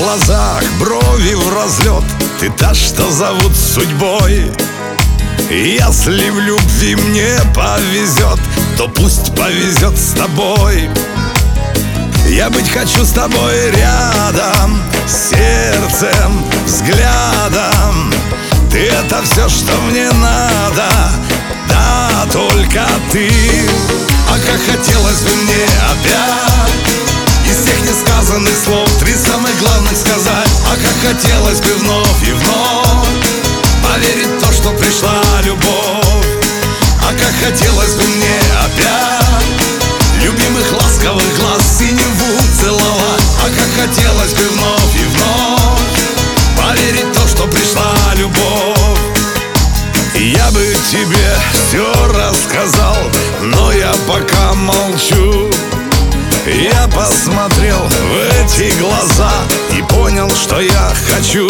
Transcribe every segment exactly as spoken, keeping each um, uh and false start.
глазах брови в разлет. Ты та, что зовут судьбой. Если в любви мне повезет, то пусть повезет с тобой. Я быть хочу с тобой рядом, сердцем, взглядом. Ты это все, что мне надо, да, только ты. А как хотелось бы мне опять из всех несказанных слов три самых главных сказать. А как хотелось бы вновь и вновь поверить в то, что пришла любовь. А как хотелось бы мне опять любимых ласковых глаз синеву целовать. А как хотелось бы вновь и вновь поверить в то, что пришла любовь. Я бы тебе все рассказал, но я пока молчу. Я посмотрел в эти глаза и понял, что я хочу.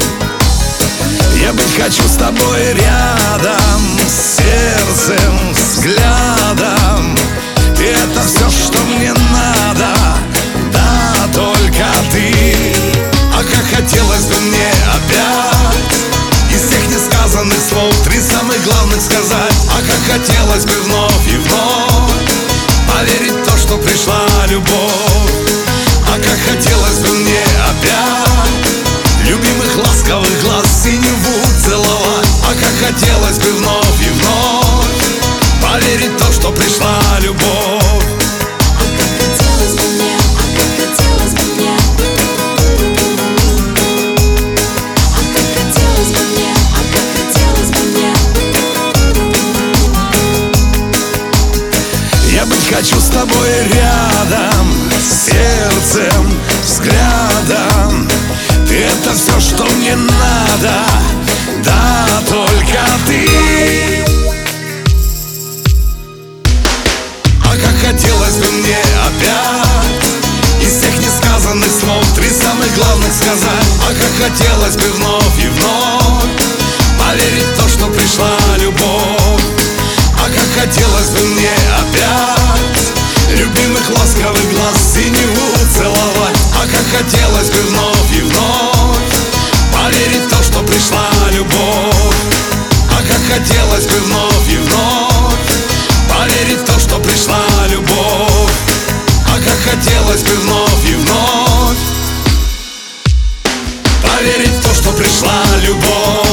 Я быть хочу с тобой рядом, сердцем, взглядом. Ты это все, что мне надо, да, только ты. А как хотелось бы мне опять из всех несказанных слов три самых главных сказать. А как хотелось бы вновь и вновь поверить в то, что пришла любовь. А как хотелось бы мне опять любимых ласковых глаз синеву целовать. А как хотелось бы вновь и вновь поверить в то, что пришла любовь. А как хотелось бы мне, а как хотелось бы мне, а как хотелось бы мне, а как хотелось бы мне. Я быть хочу с тобой рядом, сердцем, взглядом. Ты это все, что мне надо, да, только ты. А как хотелось бы мне опять из всех несказанных слов три самых главных сказать. А как хотелось бы вновь и вновь поверить в то, что пришла любовь. А как хотелось бы мне опять любимых ласковых глаз синеву целовать. А как хотелось бы вновь и вновь поверить в то, что пришла любовь. А как хотелось бы вновь и вновь поверить в то, что пришла любовь. А как хотелось бы вновь и вновь поверить в то, что пришла любовь.